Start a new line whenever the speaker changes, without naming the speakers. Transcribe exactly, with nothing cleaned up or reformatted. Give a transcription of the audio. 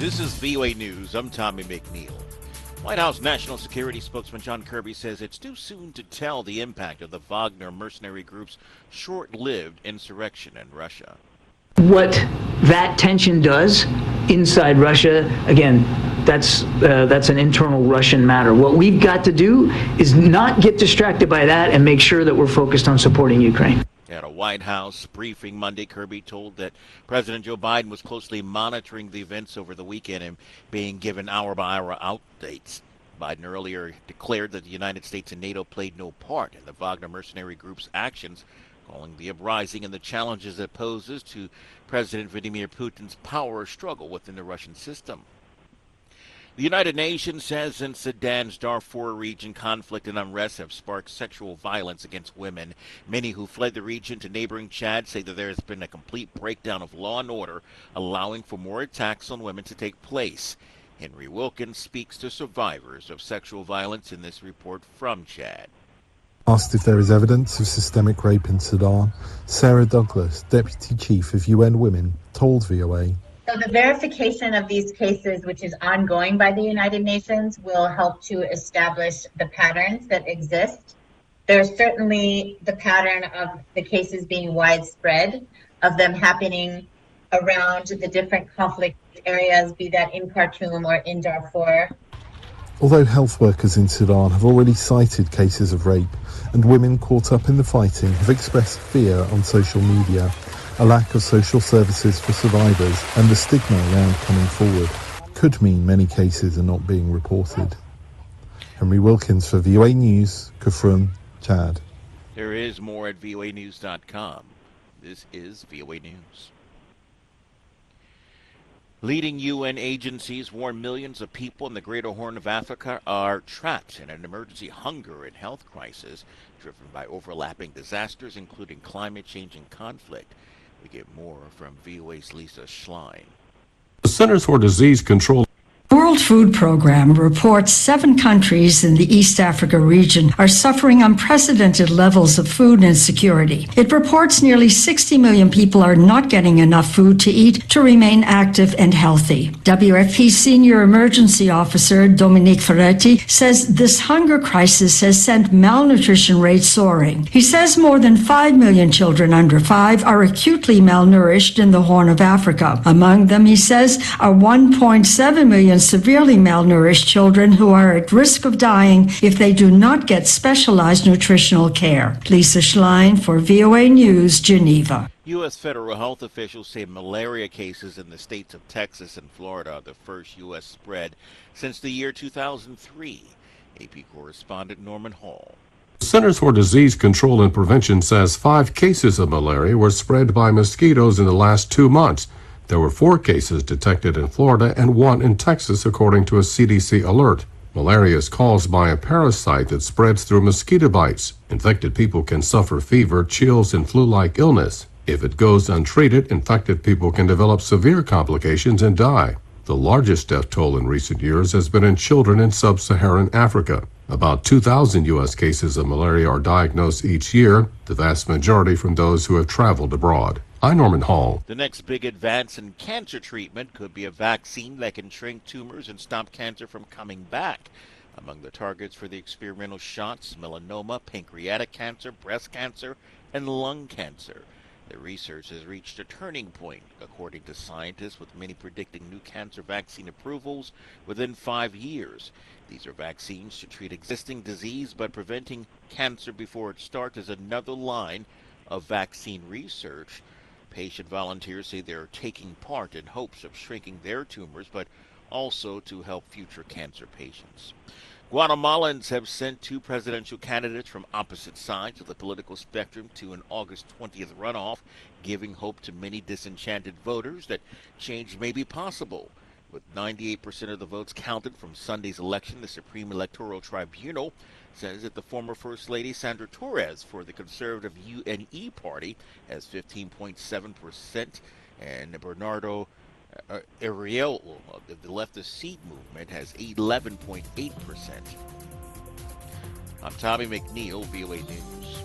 This is V O A News. I'm Tommy McNeil. White House National Security spokesman John Kirby says it's too soon to tell the impact of the Wagner mercenary group's short-lived insurrection in Russia.
What that tension does inside Russia, again, that's uh, that's an internal Russian matter. What we've got to do is not get distracted by that and make sure that we're focused on supporting Ukraine.
At a White House briefing Monday, Kirby told that President Joe Biden was closely monitoring the events over the weekend and being given hour-by-hour updates. Biden earlier declared that the United States and NATO played no part in the Wagner mercenary group's actions, calling the uprising and the challenges it poses to President Vladimir Putin's power struggle within the Russian system. The United Nations says in Sudan's Darfur region, conflict and unrest have sparked sexual violence against women. Many who fled the region to neighboring Chad say that there has been a complete breakdown of law and order, allowing for more attacks on women to take place. Henry Wilkins speaks to survivors of sexual violence in this report from Chad.
Asked if there is evidence of systemic rape in Sudan, Sarah Douglas, Deputy Chief of U N Women, told V O A.
So the verification of these cases, which is ongoing by the United Nations, will help to establish the patterns that exist. There's certainly the pattern of the cases being widespread, of them happening around the different conflict areas, be that in Khartoum or in Darfur.
Although health workers in Sudan have already cited cases of rape, and women caught up in the fighting have expressed fear on social media, a lack of social services for survivors and the stigma around coming forward could mean many cases are not being reported. Henry Wilkins for V O A News, Khartoum, Chad.
There is more at V O A news dot com. This is V O A News. Leading U N agencies warn millions of people in the Greater Horn of Africa are trapped in an emergency hunger and health crisis driven by overlapping disasters, including climate change and conflict. We get more from V O A's Lisa Schlein.
The Centers for Disease Control
World Food Program reports seven countries in the East Africa region are suffering unprecedented levels of food insecurity. It reports nearly sixty million people are not getting enough food to eat to remain active and healthy. W F P Senior Emergency Officer Dominique Ferretti says this hunger crisis has sent malnutrition rates soaring. He says more than five million children under five are acutely malnourished in the Horn of Africa. Among them, he says, are one point seven million severely malnourished children who are at risk of dying if they do not get specialized nutritional care. Lisa Schlein for V O A News, Geneva.
U S federal health officials say malaria cases in the states of Texas and Florida are the first U S spread since the year two thousand three. A P correspondent Norman Hall.
The Centers for Disease Control and Prevention says five cases of malaria were spread by mosquitoes in the last two months. There were four cases detected in Florida and one in Texas, according to a C D C alert. Malaria is caused by a parasite that spreads through mosquito bites. Infected people can suffer fever, chills, and flu-like illness. If it goes untreated, infected people can develop severe complications and die. The largest death toll in recent years has been in children in sub-Saharan Africa. About two thousand U S cases of malaria are diagnosed each year, the vast majority from those who have traveled abroad. I'm Norman Hall.
The next big advance in cancer treatment could be a vaccine that can shrink tumors and stop cancer from coming back. Among the targets for the experimental shots, melanoma, pancreatic cancer, breast cancer, and lung cancer. The research has reached a turning point, according to scientists, with many predicting new cancer vaccine approvals within five years. These are vaccines to treat existing disease, but preventing cancer before it starts is another line of vaccine research. Patient volunteers say they are taking part in hopes of shrinking their tumors, but also to help future cancer patients. Guatemalans have sent two presidential candidates from opposite sides of the political spectrum to an August twentieth runoff, giving hope to many disenchanted voters that change may be possible. With ninety-eight percent of the votes counted from Sunday's election, the Supreme Electoral Tribunal says that the former First Lady Sandra Torres for the conservative U N E party has fifteen point seven percent, and Bernardo uh, Ariel of the leftist Seed movement has eleven point eight percent. I'm Tommy McNeil, V O A News.